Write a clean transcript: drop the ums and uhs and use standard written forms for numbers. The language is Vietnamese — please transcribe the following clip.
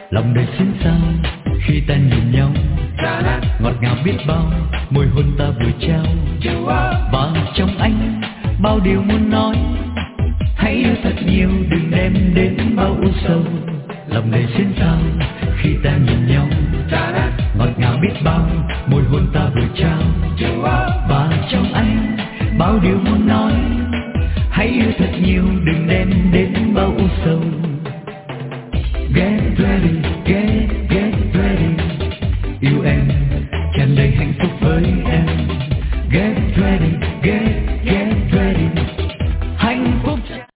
Lòng đời xuyên sao khi ta nhìn nhau, ngọt ngào biết bao môi hôn ta vừa trao. Và trong anh bao điều muốn nói, hãy yêu thật nhiều đừng đem đến bao u sầu. Lòng đời xuyên sao khi ta nhìn nhau, ngọt ngào biết bao môi hôn ta vừa trao. Và trong anh bao điều muốn nói, hãy yêu thật nhiều đừng